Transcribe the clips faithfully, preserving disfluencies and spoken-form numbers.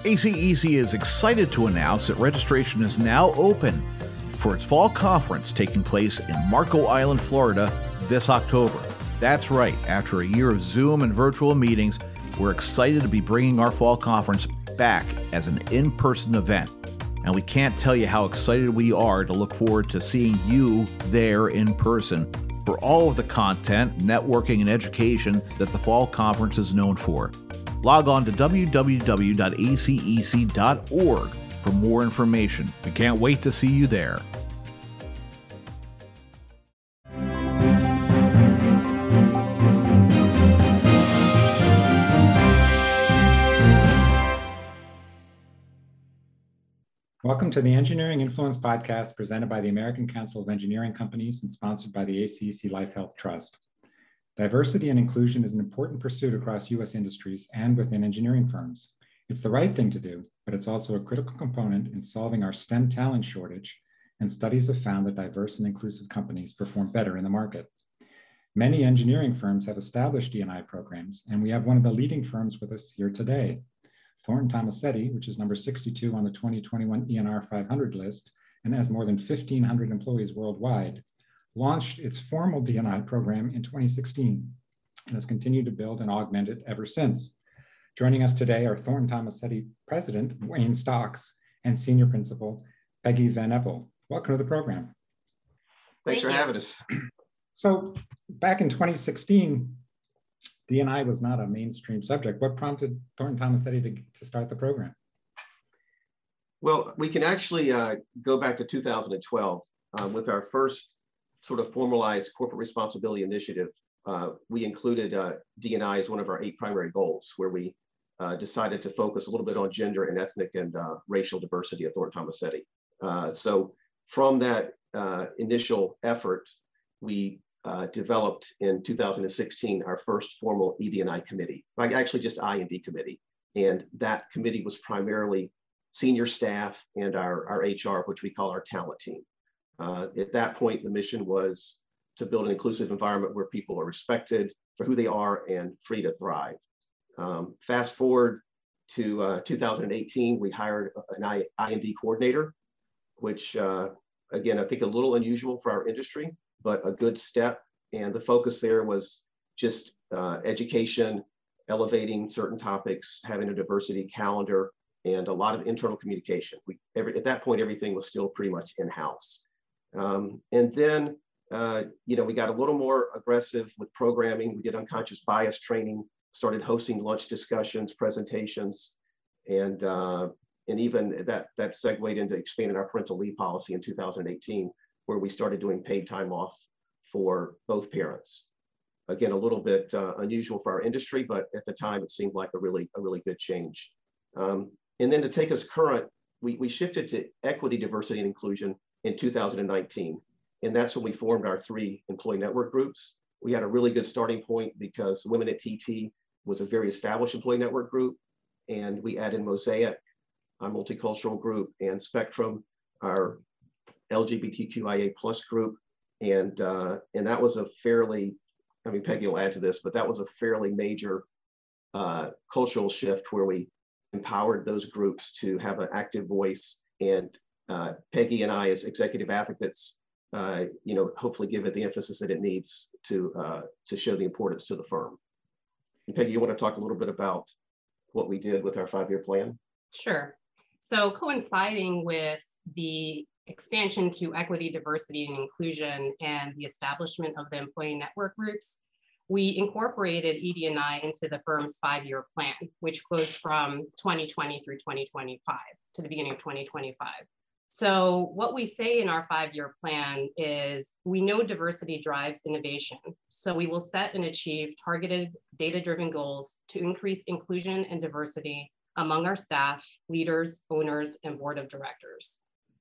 A C E C is excited to announce that registration is now open for its fall conference taking place in Marco Island, Florida this October. That's right, after a year of Zoom and virtual meetings, we're excited to be bringing our fall conference back as an in-person event. And we can't tell you how excited we are to look forward to seeing you there in person for all of the content, networking, and education that the fall conference is known for. Log on to w w w dot a c e c dot org for more information. We can't wait to see you there. Welcome to the Engineering Influence Podcast presented by the American Council of Engineering Companies and sponsored by the A C E C Life Health Trust. Diversity and inclusion is an important pursuit across U S industries and within engineering firms. It's the right thing to do, but it's also a critical component in solving our STEM talent shortage, and studies have found that diverse and inclusive companies perform better in the market. Many engineering firms have established D and I programs, and we have one of the leading firms with us here today. Thornton Tomasetti, which is number sixty-two on the twenty twenty-one E N R five hundred list and has more than fifteen hundred employees worldwide, launched its formal D and I program in twenty sixteen and has continued to build and augment it ever since. Joining us today are Thornton Tomasetti President Wayne Stocks and Senior Principal Peggy Van Eppel. Welcome to the program. Thanks Thank for you. having us. So back in twenty sixteen, D and I was not a mainstream subject. What prompted Thornton Tomasetti to, to start the program? Well, we can actually uh, go back to two thousand twelve uh, with our first sort of formalized corporate responsibility initiative. Uh, we included uh, D and I as one of our eight primary goals, where we uh, decided to focus a little bit on gender and ethnic and uh, racial diversity at Thornton Tomasetti. Uh, so from that uh, initial effort, we uh, developed in two thousand sixteen our first formal E D and I committee, like actually just I and D committee. And that committee was primarily senior staff and our, our H R, which we call our talent team. Uh, at that point, the mission was to build an inclusive environment where people are respected for who they are and free to thrive. Um, fast forward to uh, two thousand eighteen, we hired an I and D coordinator, which uh, again, I think a little unusual for our industry, but a good step. And the focus there was just uh, education, elevating certain topics, having a diversity calendar, and a lot of internal communication. We, every, at that point, everything was still pretty much in-house. Um, and then, uh, you know, we got a little more aggressive with programming. We did unconscious bias training, started hosting lunch discussions, presentations, and uh, and even that, that segued into expanding our parental leave policy in two thousand eighteen, where we started doing paid time off for both parents. Again, a little bit uh, unusual for our industry, but at the time it seemed like a really, a really good change. Um, and then to take us current, we, we shifted to equity, diversity, and inclusion in two thousand nineteen. And that's when we formed our three employee network groups. We had a really good starting point because Women at T T was a very established employee network group. And we added Mosaic, our multicultural group, and Spectrum, our L G B T Q I A plus group. And, uh, and that was a fairly, I mean, Peggy will add to this, but that was a fairly major uh, cultural shift where we empowered those groups to have an active voice. And uh, Peggy and I, as executive advocates, uh, you know, hopefully give it the emphasis that it needs to, uh, to show the importance to the firm. And Peggy, you want to talk a little bit about what we did with our five-year plan? Sure. So coinciding with the expansion to equity, diversity, and inclusion and the establishment of the employee network groups, we incorporated E D and I into the firm's five-year plan, which goes from twenty twenty through twenty twenty-five to the beginning of twenty twenty-five. So what we say in our five-year plan is we know diversity drives innovation. So we will set and achieve targeted data-driven goals to increase inclusion and diversity among our staff, leaders, owners, and board of directors.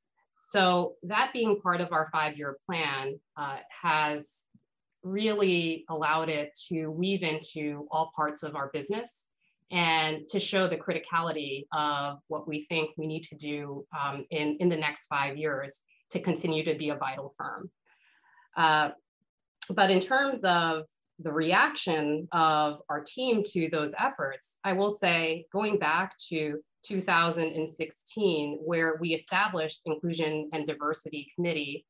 So that being part of our five-year plan uh, has really allowed it to weave into all parts of our business and to show the criticality of what we think we need to do um, in, in the next five years to continue to be a vital firm. Uh, but in terms of the reaction of our team to those efforts, I will say, going back to two thousand sixteen, where we established Inclusion and Diversity Committee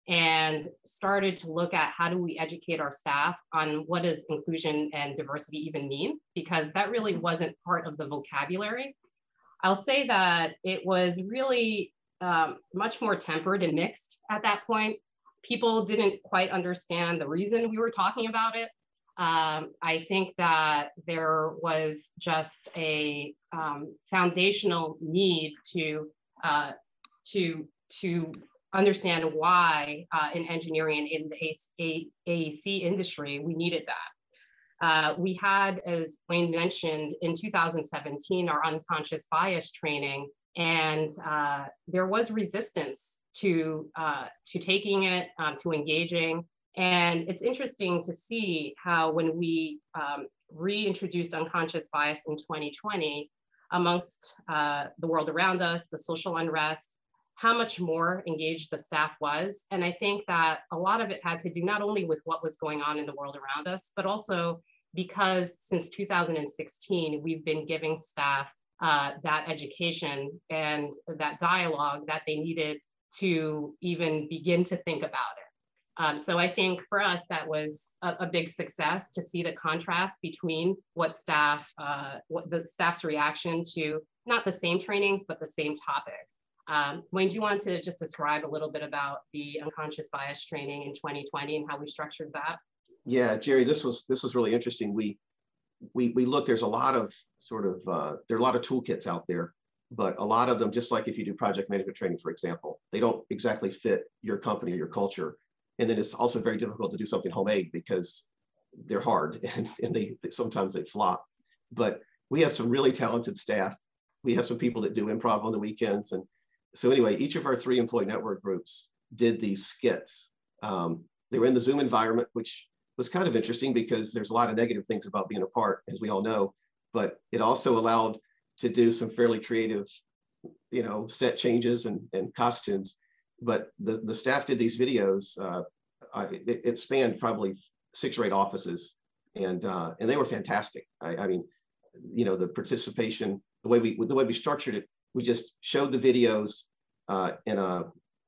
and started to look at how do we educate our staff on what does inclusion and diversity even mean, because that really wasn't part of the vocabulary. I'll say that it was really um, much more tempered and mixed at that point. People didn't quite understand the reason we were talking about it. Um, I think that there was just a um, foundational need to, uh, to, to understand why uh, in engineering and in the A E C industry, we needed that. Uh, we had, as Wayne mentioned, in two thousand seventeen, our unconscious bias training, and uh, there was resistance to, uh, to taking it, um, to engaging. And it's interesting to see how when we um, reintroduced unconscious bias in twenty twenty, amongst uh, the world around us, the social unrest, how much more engaged the staff was. And I think that a lot of it had to do not only with what was going on in the world around us, but also because since two thousand sixteen, we've been giving staff uh, that education and that dialogue that they needed to even begin to think about it. Um, so I think for us, that was a, a big success to see the contrast between what staff, uh, what the staff's reaction to not the same trainings, but the same topic. Um, Wayne, do you want to just describe a little bit about the unconscious bias training in twenty twenty and how we structured that? Yeah, Jerry, this was this was really interesting. We we we looked. There's a lot of sort of uh, there are a lot of toolkits out there, but a lot of them, just like if you do project management training, for example, they don't exactly fit your company or your culture. And then it's also very difficult to do something homemade because they're hard and, and they, they sometimes they flop. But we have some really talented staff. We have some people that do improv on the weekends. And so anyway, each of our three employee network groups did these skits. Um, they were in the Zoom environment, which was kind of interesting because there's a lot of negative things about being apart, as we all know, but it also allowed to do some fairly creative, you know, set changes and, and costumes. But the, the staff did these videos. Uh, I, it, it spanned probably six or eight offices, and uh, and they were fantastic. I, I mean, you know, the participation, the way we the way we structured it, we just showed the videos uh, in a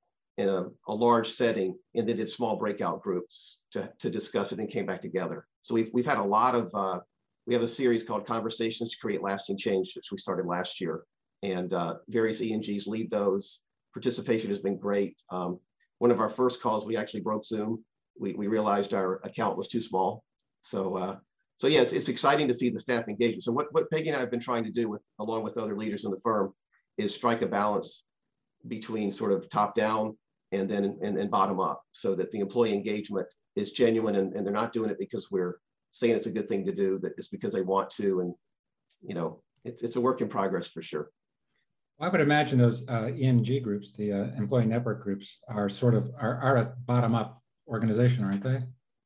in a, a large setting, and then did small breakout groups to to discuss it and came back together. So we've we've had a lot of uh, we have a series called Conversations to Create Lasting Change, which we started last year, and uh, various E N Gs lead those. Participation has been great. Um, one of our first calls, we actually broke Zoom. We, we realized our account was too small. So, uh, so yeah, it's, it's exciting to see the staff engagement. So what, what Peggy and I have been trying to do with, along with other leaders in the firm, is strike a balance between sort of top down and then and, and bottom up, so that the employee engagement is genuine and, and they're not doing it because we're saying it's a good thing to do, that it's because they want to. And, you know, it's, it's a work in progress for sure. I would imagine those uh, E N G groups, the uh, employee network groups, are sort of are, are a bottom-up organization, aren't they?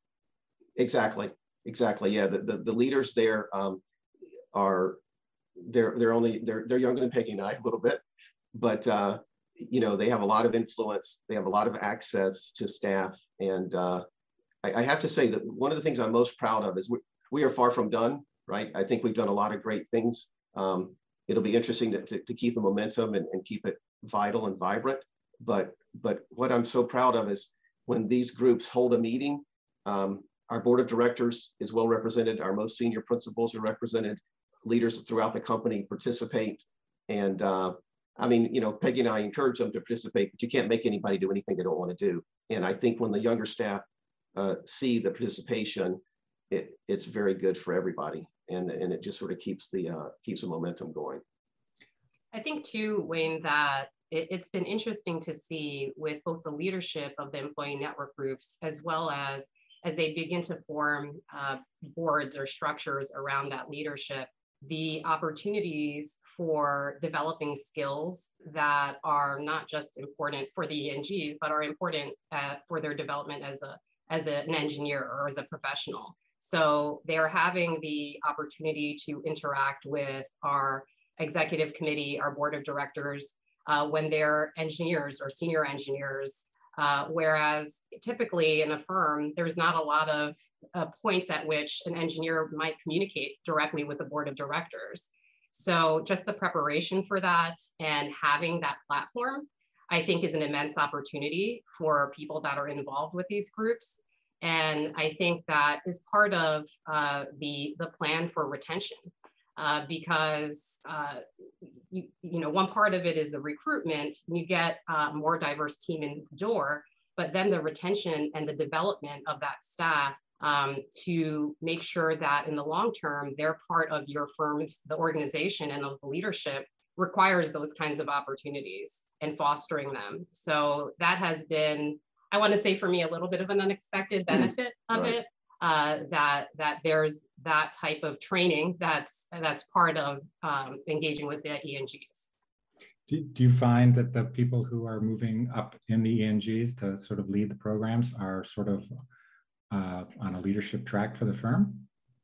Exactly, exactly. Yeah, the the, the leaders there um, are they're they're only they're they're younger than Peggy and I a little bit, but uh, you know, they have a lot of influence. They have a lot of access to staff, and uh, I, I have to say that one of the things I'm most proud of is we we are far from done. Right, I think we've done a lot of great things. Um, It'll be interesting to, to, to keep the momentum and, and keep it vital and vibrant. But, but what I'm so proud of is when these groups hold a meeting, um, our board of directors is well represented. Our most senior principals are represented. Leaders throughout the company participate. And uh, I mean, you know, Peggy and I encourage them to participate, but you can't make anybody do anything they don't want to do. And I think when the younger staff uh, see the participation, it, it's very good for everybody. And, and it just sort of keeps the uh, keeps the momentum going. I think too, Wayne, that it, it's been interesting to see with both the leadership of the employee network groups, as well as as they begin to form uh, boards or structures around that leadership, the opportunities for developing skills that are not just important for the E N Gs, but are important uh, for their development as a as a, an engineer or as a professional. So they're having the opportunity to interact with our executive committee, our board of directors, uh, when they're engineers or senior engineers, Uh, whereas typically in a firm, there's not a lot of uh, points at which an engineer might communicate directly with the board of directors. So just the preparation for that and having that platform, I think, is an immense opportunity for people that are involved with these groups. And I think that is part of uh, the, the plan for retention. Uh, because uh, you, you know, one part of it is the recruitment. You get a more diverse team in the door, but then the retention and the development of that staff um, to make sure that in the long term, they're part of your firm's, the organization and of the leadership requires those kinds of opportunities and fostering them. So that has been, I want to say for me, a little bit of an unexpected benefit mm, of right. it. Uh, that that there's that type of training that's that's part of um, engaging with the E N Gs. Do, do you find that the people who are moving up in the E N Gs to sort of lead the programs are sort of uh, on a leadership track for the firm?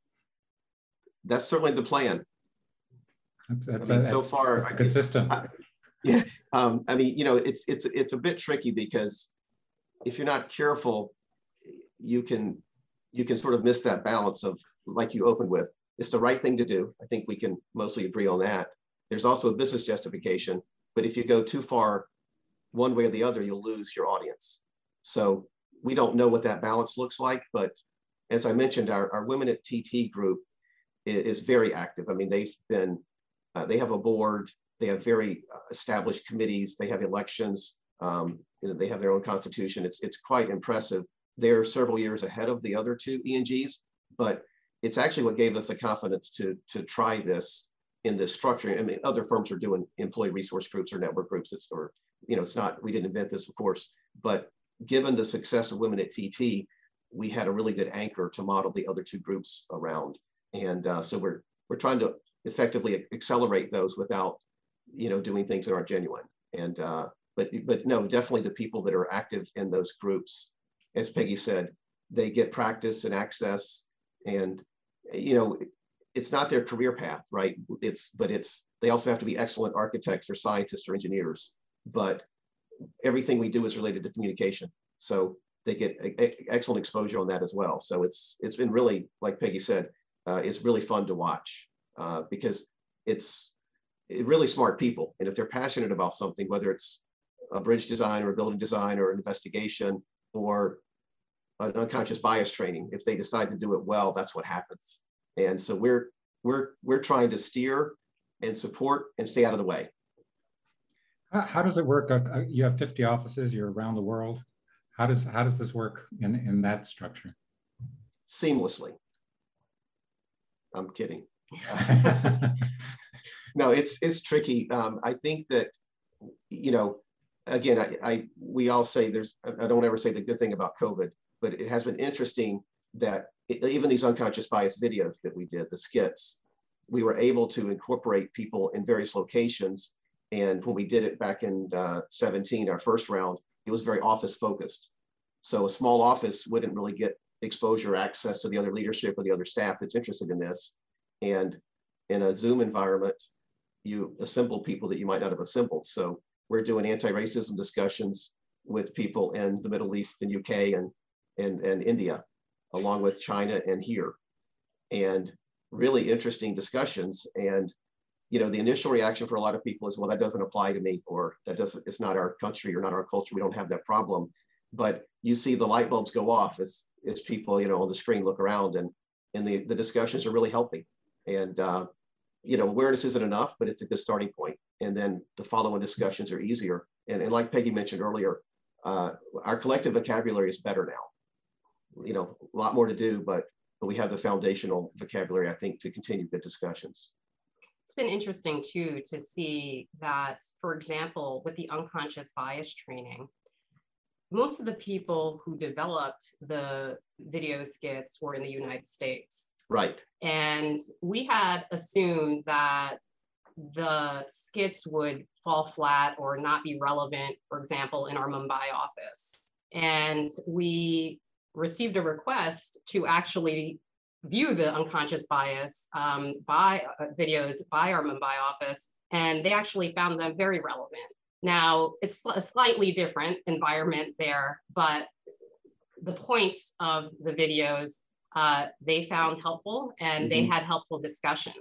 That's certainly the plan. That's, that's I mean, a, so that's, far, that's a good system. I, yeah, um, I mean, you know, it's it's it's a bit tricky because if you're not careful, you can. you can sort of miss that balance of, like you opened with, it's the right thing to do. I think we can mostly agree on that. There's also a business justification, but if you go too far one way or the other, you'll lose your audience. So we don't know what that balance looks like, but as I mentioned, our, our Women at T T group is, is very active. I mean, they've been, uh, they have a board, they have very established committees, they have elections, um, you know, they have their own constitution. It's, it's quite impressive. They're several years ahead of the other two E N Gs, but it's actually what gave us the confidence to, to try this in this structure. I mean, other firms are doing employee resource groups or network groups. It's, or, you know, it's not, we didn't invent this, of course, but given the success of Women at T T, we had a really good anchor to model the other two groups around. And uh, so we're, we're trying to effectively accelerate those without, you know, doing things that aren't genuine. And, uh, but, but no, definitely the people that are active in those groups, as Peggy said, they get practice and access, and you know, it's not their career path, right? It's, but it's, they also have to be excellent architects or scientists or engineers, but everything we do is related to communication. So they get a, a, excellent exposure on that as well. So it's, it's been really, like Peggy said, uh, it's really fun to watch uh, because it's it really smart people. And if they're passionate about something, whether it's a bridge design or a building design or an investigation, or an unconscious bias training, if they decide to do it well, that's what happens. And so we're we're we're trying to steer and support and stay out of the way. How, how does it work? Uh, you have fifty offices. You're around the world. How does how does this work in in that structure? Seamlessly. I'm kidding. No, it's it's tricky. Um, I think that, you know, again, I, I we all say there's, I don't ever say the good thing about COVID, but it has been interesting that it, even these unconscious bias videos that we did, the skits, we were able to incorporate people in various locations. And when we did it back in uh, seventeen, our first round, it was very office focused. So a small office wouldn't really get exposure, access to the other leadership or the other staff that's interested in this. And in a Zoom environment, you assemble people that you might not have assembled. So we're doing anti-racism discussions with people in the Middle East and U K and, and, and India, along with China and here. And really interesting discussions. And, you know, the initial reaction for a lot of people is, well, that doesn't apply to me, or that doesn't, it's not our country or not our culture. We don't have that problem. But you see the light bulbs go off as, as people, you know, on the screen look around, and, and the, the discussions are really healthy. And, uh, you know, awareness isn't enough, but it's a good starting point. And then the following discussions are easier. And, and like Peggy mentioned earlier, uh, our collective vocabulary is better now. You know, a lot more to do, but, but we have the foundational vocabulary, I think, to continue good discussions. It's been interesting too, to see that, for example, with the unconscious bias training, most of the people who developed the video skits were in the United States. Right. And we had assumed that the skits would fall flat or not be relevant, for example, in our Mumbai office. And we received a request to actually view the unconscious bias um, by uh, videos by our Mumbai office, and they actually found them very relevant. Now, it's a slightly different environment there, but the points of the videos, uh, they found helpful and mm-hmm. they had helpful discussion.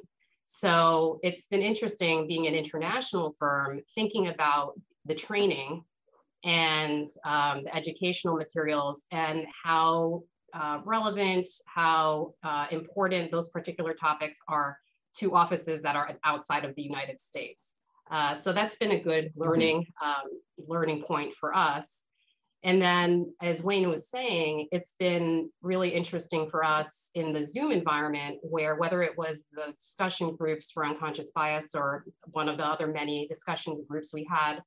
So it's been interesting being an international firm, thinking about the training and um, the educational materials and how uh, relevant, how uh, important those particular topics are to offices that are outside of the United States. Uh, so that's been a good learning, mm-hmm. um, learning point for us. And then, as Wayne was saying, it's been really interesting for us in the Zoom environment, where whether it was the discussion groups for unconscious bias or one of the other many discussion groups we had,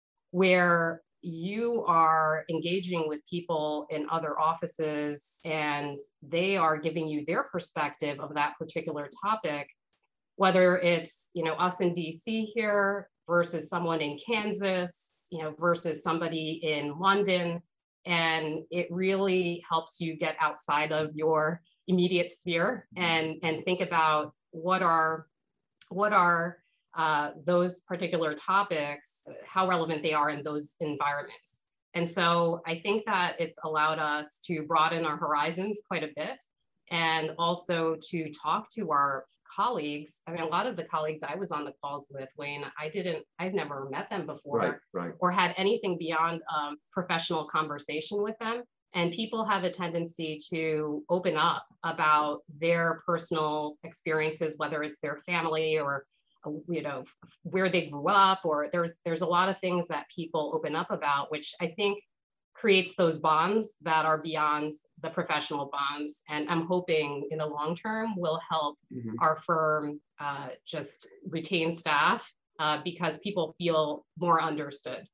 where you are engaging with people in other offices and they are giving you their perspective of that particular topic, whether it's, you know, us in D C here versus someone in Kansas, you know, versus somebody in London. And it really helps you get outside of your immediate sphere and, and think about what are, what are uh, those particular topics, how relevant they are in those environments. And so I think that it's allowed us to broaden our horizons quite a bit, and also to talk to our colleagues. I mean, a lot of the colleagues I was on the calls with, Wayne, I didn't, I've never met them before, right, right. or had anything beyond um, professional conversation with them. And people have a tendency to open up about their personal experiences, whether it's their family or, you know, where they grew up, or there's, there's a lot of things that people open up about, which I think creates those bonds that are beyond the professional bonds. And I'm hoping in the long term will help mm-hmm. our firm uh, just retain staff uh, because people feel more understood.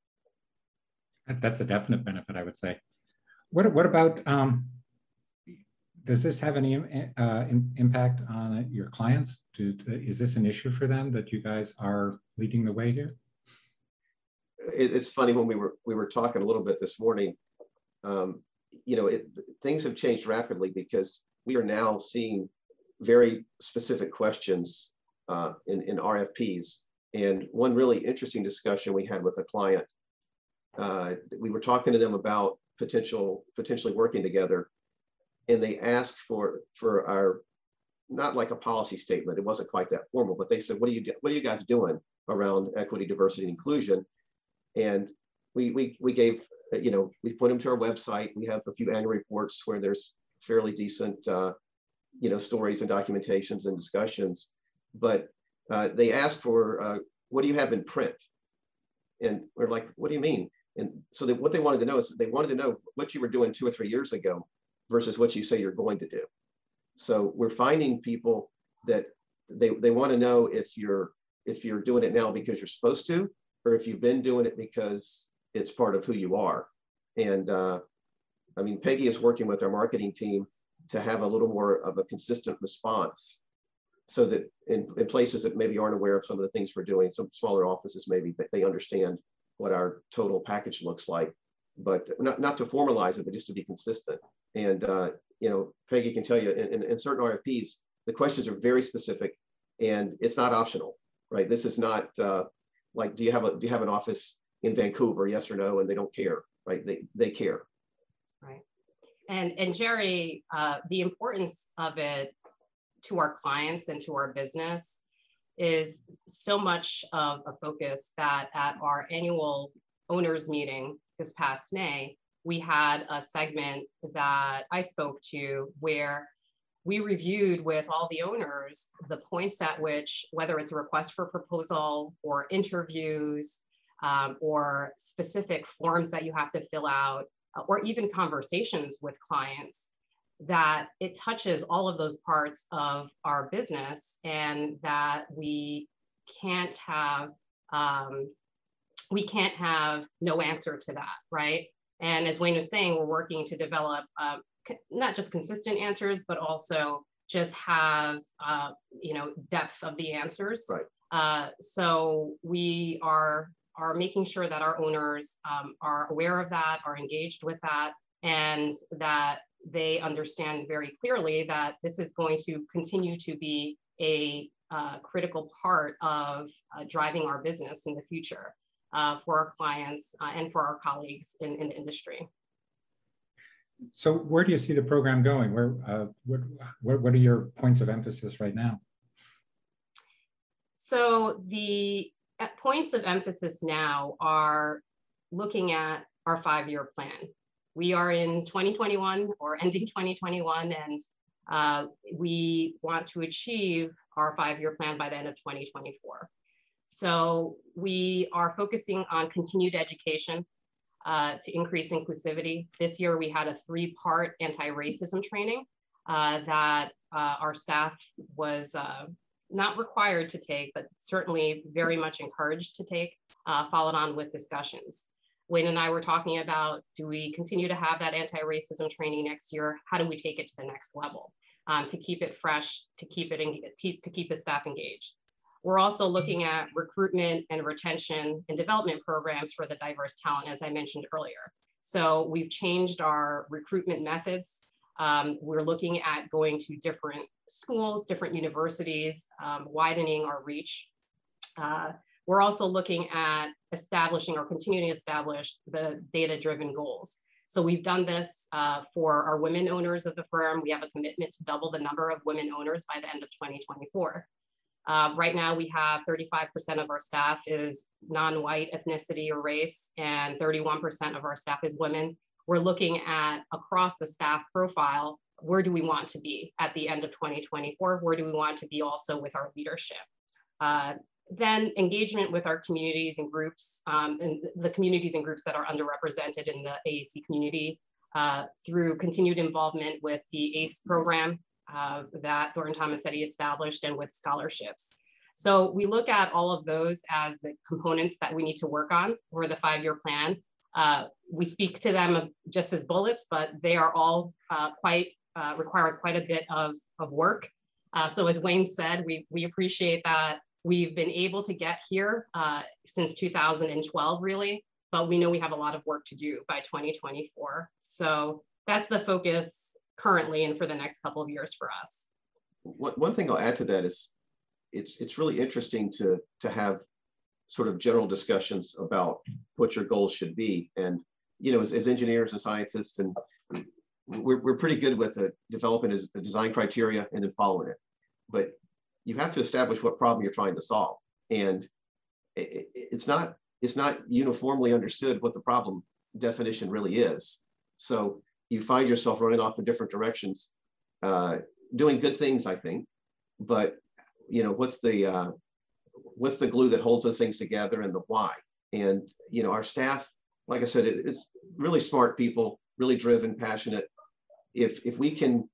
That's a definite benefit, I would say. What, what about, um, does this have any uh, in, impact on your clients? Do, to, is this an issue for them that you guys are leading the way here? It's funny, when we were we were talking a little bit this morning, um, you know, it, things have changed rapidly because we are now seeing very specific questions uh, in, in R F Ps. And one really interesting discussion we had with a client, uh, we were talking to them about potential potentially working together, and they asked for for our, not like a policy statement, it wasn't quite that formal, but they said, what are you what are you guys doing around equity, diversity, and inclusion? And we, we, we gave, you know, we put them to our website. We have a few annual reports where there's fairly decent, uh, you know, stories and documentations and discussions. But uh, they asked for, uh, what do you have in print? And we're like, what do you mean? And so they, what they wanted to know is they wanted to know what you were doing two or three years ago versus what you say you're going to do. So we're finding people that they, they want to know if you're, if you're doing it now because you're supposed to, or if you've been doing it because it's part of who you are. And uh, I mean, Peggy is working with our marketing team to have a little more of a consistent response, so that in, in places that maybe aren't aware of some of the things we're doing, some smaller offices, maybe they understand what our total package looks like, but not, not to formalize it, but just to be consistent. And, uh, you know, Peggy can tell you in, in, in certain R F Ps, the questions are very specific and it's not optional, right? This is not, uh, like, do you have a do you have an office in Vancouver? Yes or no? And they don't care, right? They they care. Right. And and Jerry, uh, the importance of it to our clients and to our business is so much of a focus that at our annual owners meeting this past May, we had a segment that I spoke to where we reviewed with all the owners the points at which, whether it's a request for proposal or interviews um, or specific forms that you have to fill out, uh, or even conversations with clients, that it touches all of those parts of our business, and that we can't have, um, we can't have no answer to that, right? And as Wayne was saying, we're working to develop um, not just consistent answers, but also just have, uh, you know, depth of the answers. Right. Uh, so we are, are making sure that our owners um, are aware of that, are engaged with that, and that they understand very clearly that this is going to continue to be a uh, critical part of uh, driving our business in the future. uh, for our clients uh, and for our colleagues in, in the industry. So where do you see the program going? Where, uh, what, what, what are your points of emphasis right now? So the points of emphasis now are looking at our five-year plan. We are in twenty twenty-one or ending twenty twenty-one, and uh, we want to achieve our five-year plan by the end of twenty twenty-four. So we are focusing on continued education uh, to increase inclusivity. This year we had a three-part anti-racism training uh, that uh, our staff was uh, not required to take, but certainly very much encouraged to take, uh, followed on with discussions. Wayne and I were talking about, do we continue to have that anti-racism training next year? How do we take it to the next level um, to keep it fresh, to keep it in, to keep the staff engaged? We're also looking at recruitment and retention and development programs for the diverse talent, as I mentioned earlier. So we've changed our recruitment methods. Um, we're looking at going to different schools, different universities, um, widening our reach. Uh, We're also looking at establishing or continuing to establish the data-driven goals. So we've done this uh, for our women owners of the firm. We have a commitment to double the number of women owners by the end of twenty twenty-four. Uh, right now, we have thirty-five percent of our staff is non-white ethnicity or race, and thirty-one percent of our staff is women. We're looking at across the staff profile, where do we want to be at the end of twenty twenty-four? Where do we want to be also with our leadership? Uh, Then engagement with our communities and groups, um, and the communities and groups that are underrepresented in the A A C community uh, through continued involvement with the A C E program uh, that Thornton Tomasetti established and with scholarships. So we look at all of those as the components that we need to work on for the five-year plan. Uh, we speak to them just as bullets, but they are all uh, quite, uh, require quite a bit of, of work. Uh, so as Wayne said, we, we appreciate that we've been able to get here uh, since two thousand twelve, really, but we know we have a lot of work to do by twenty twenty-four. So that's the focus currently and for the next couple of years for us. One, one thing I'll add to that is it's, it's really interesting to, to have sort of general discussions about what your goals should be. And, you know, as, as engineers and scientists, and we're, we're pretty good with the developing a design criteria and then following it. But you have to establish what problem you're trying to solve. And it, it's not, it's not uniformly understood what the problem definition really is. So you find yourself running off in different directions, uh, doing good things, I think, but you know, what's the, uh, what's the glue that holds those things together, and the why? And, you know, our staff, like I said, it, it's really smart people, really driven, passionate. If, if we can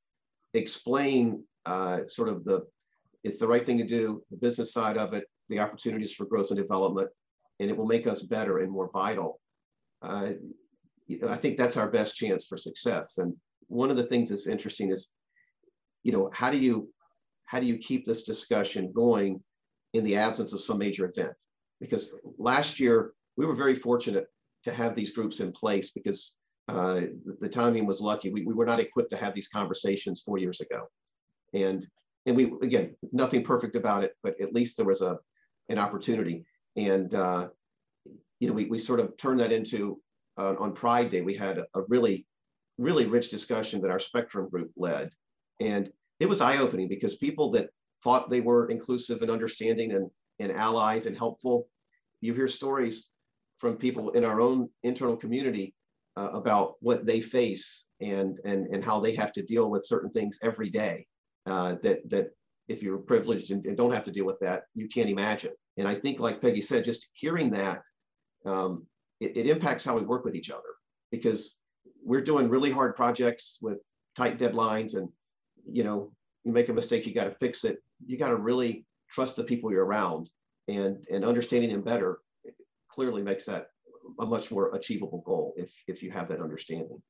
explain uh, sort of the, it's the right thing to do, the business side of it, the opportunities for growth and development, and it will make us better and more vital. Uh, you know, I think that's our best chance for success. And one of the things that's interesting is, you know, how do you, how do you keep this discussion going in the absence of some major event? Because last year, we were very fortunate to have these groups in place because uh, the, the timing was lucky. We, we were not equipped to have these conversations four years ago. And And we, again, nothing perfect about it, but at least there was a, an opportunity. And, uh, you know, we, we sort of turned that into, uh, on Pride Day, we had a, a really, really rich discussion that our Spectrum group led. And it was eye-opening because people that thought they were inclusive and understanding and, and allies and helpful, you hear stories from people in our own internal community uh, about what they face and, and, and how they have to deal with certain things every day. Uh, that that if you're privileged and, and don't have to deal with that, you can't imagine. And I think, like Peggy said, just hearing that, um, it, it impacts how we work with each other, because we're doing really hard projects with tight deadlines, and you know, you make a mistake, you got to fix it. You got to really trust the people you're around, and and understanding them better clearly makes that a much more achievable goal if if you have that understanding.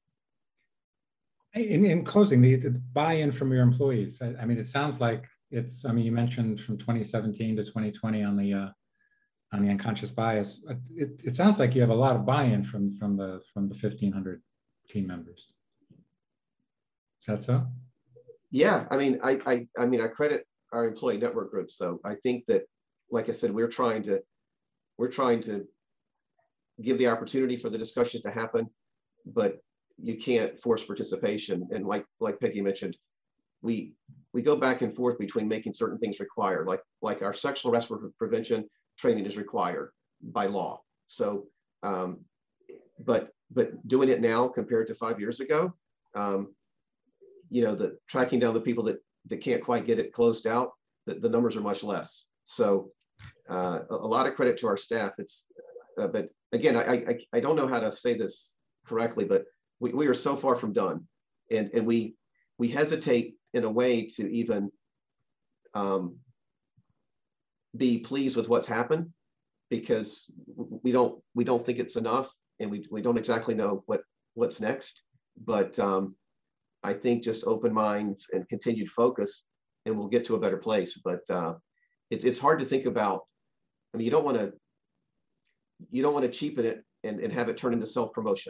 In, in closing, the, the buy-in from your employees, I, I mean, it sounds like it's, I mean, you mentioned from twenty seventeen to twenty twenty on the uh, on the unconscious bias. It, it sounds like you have a lot of buy-in from, from the from the fifteen hundred team members. Is that so? Yeah, I mean, I, I, I mean, I credit our employee network groups. So I think that, like I said, we're trying to, we're trying to give the opportunity for the discussions to happen, but you can't force participation. And like like Peggy mentioned, we we go back and forth between making certain things required, like like our sexual harassment prevention training is required by law. So, um, but but doing it now compared to five years ago, um, you know, the tracking down the people that that can't quite get it closed out, the, the numbers are much less. So, uh, a, a lot of credit to our staff. It's, uh, but again, I, I I don't know how to say this correctly, but we, we are so far from done, and and we we hesitate in a way to even um, be pleased with what's happened, because we don't we don't think it's enough, and we we don't exactly know what what's next. But um, I think just open minds and continued focus, and we'll get to a better place. But uh, it's it's hard to think about. I mean, you don't want to you don't want to cheapen it and, and have it turn into self-promotion,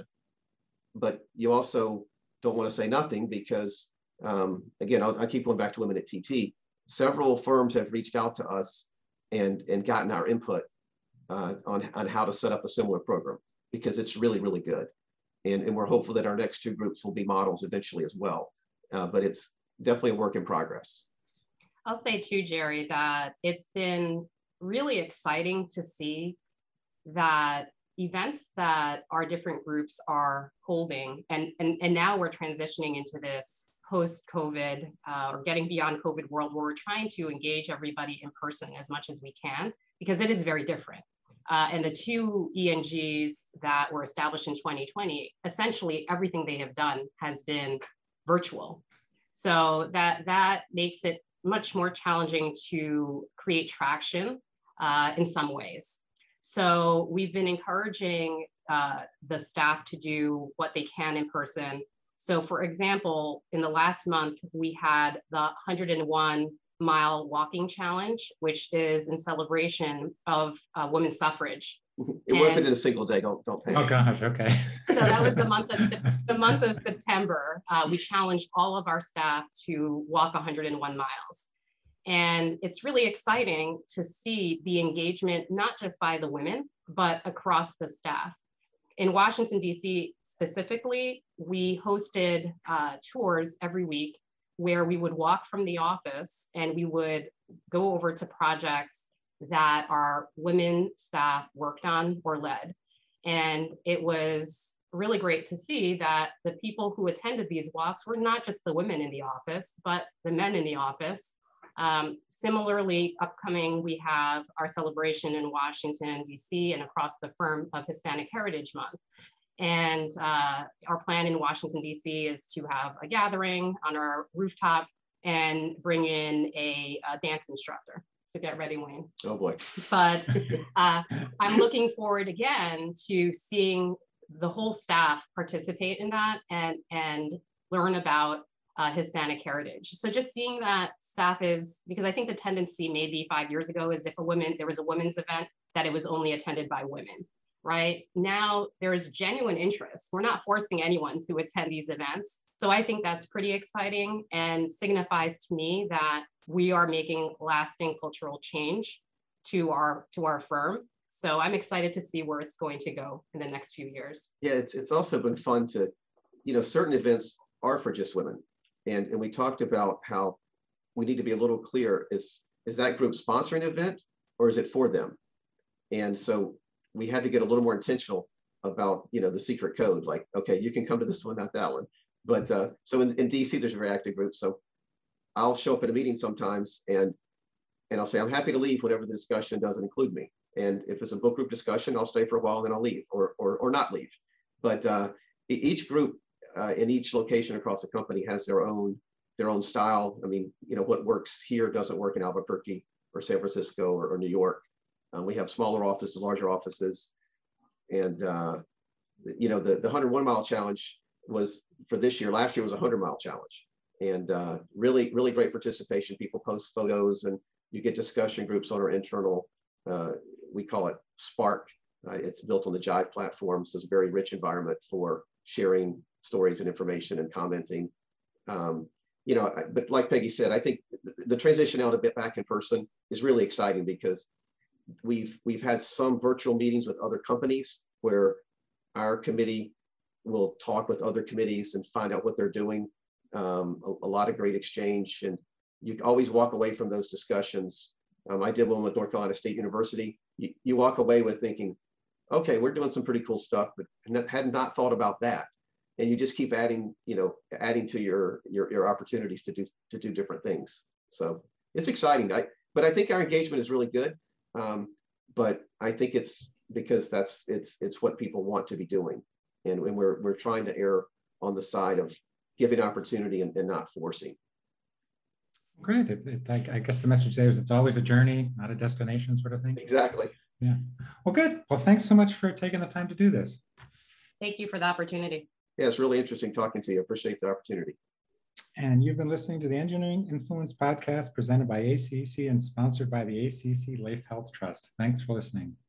but you also don't want to say nothing, because um, again, I'll, I keep going back to Women at T T. Several firms have reached out to us and and gotten our input uh, on on how to set up a similar program, because it's really really good, and and we're hopeful that our next two groups will be models eventually as well. Uh, but it's definitely a work in progress. I'll say too, Jerry, that it's been really exciting to see that events that our different groups are holding, and, and, and now we're transitioning into this post-COVID uh, or getting beyond COVID world, where we're trying to engage everybody in person as much as we can, because it is very different. Uh, and the two E N Gs that were established in twenty twenty, essentially everything they have done has been virtual. So that, that makes it much more challenging to create traction uh, in some ways. So we've been encouraging uh, the staff to do what they can in person. So for example, in the last month, we had the one hundred and one mile walking challenge, which is in celebration of uh, women's suffrage. It and wasn't in a single day, don't, don't panic. Oh gosh, okay. So that was the month of, the month of September. Uh, we challenged all of our staff to walk one hundred and one miles. And it's really exciting to see the engagement, not just by the women, but across the staff. In Washington, D C specifically, we hosted uh, tours every week where we would walk from the office and we would go over to projects that our women staff worked on or led. And it was really great to see that the people who attended these walks were not just the women in the office, but the men in the office. Um, similarly, upcoming, we have our celebration in Washington, D C and across the firm of Hispanic Heritage Month. And uh, our plan in Washington, D C is to have a gathering on our rooftop and bring in a, a dance instructor. So get ready, Wayne. Oh boy. But uh, I'm looking forward again to seeing the whole staff participate in that and, and learn about Uh, Hispanic heritage. So just seeing that staff is, because I think the tendency maybe five years ago is if a woman, there was a women's event, that it was only attended by women, right? Now there is genuine interest. We're not forcing anyone to attend these events. So I think that's pretty exciting and signifies to me that we are making lasting cultural change to our, to our firm. So I'm excited to see where it's going to go in the next few years. Yeah, it's, it's also been fun to, you know, certain events are for just women. And, and we talked about how we need to be a little clear. Is, is that group sponsoring an event or is it for them? And so we had to get a little more intentional about, you know, the secret code, like, okay, you can come to this one, not that one. But uh, so in, in D C, there's a very active group. So I'll show up at a meeting sometimes and, and I'll say, I'm happy to leave whenever the discussion doesn't include me. And if it's a book group discussion, I'll stay for a while, then I'll leave or, or, or not leave. But uh, each group Uh, in each location across the company has their own their own style. I mean, you know, what works here doesn't work in Albuquerque or San Francisco or, or New York. Um, we have smaller offices, larger offices, and uh, you know, the the one hundred one mile challenge was for this year. Last year was a one hundred mile challenge, and uh, really really great participation. People post photos, and you get discussion groups on our internal. Uh, we call it Spark. Uh, it's built on the Jive platform, so it's a very rich environment for sharing stories and information and commenting. Um, you know, but like Peggy said, I think the transition out a bit back in person is really exciting because we've we've had some virtual meetings with other companies where our committee will talk with other committees and find out what they're doing. Um, a, a lot of great exchange, and you always walk away from those discussions. Um, I did one with North Carolina State University. You, you walk away with thinking, okay, we're doing some pretty cool stuff, but had not thought about that. And you just keep adding, you know, adding to your your, your opportunities to do to do different things. So it's exciting. I, but I think our engagement is really good. Um, but I think it's because that's it's it's what people want to be doing, and, and we're we're trying to err on the side of giving opportunity and, and not forcing. Great. It, it, I, I guess the message there is it's always a journey, not a destination, sort of thing. Exactly. Yeah. Well, good. Well, thanks so much for taking the time to do this. Thank you for the opportunity. Yeah, it's really interesting talking to you. I appreciate the opportunity. And you've been listening to the Engineering Influence podcast presented by A C E C and sponsored by the A C C Life Health Trust. Thanks for listening.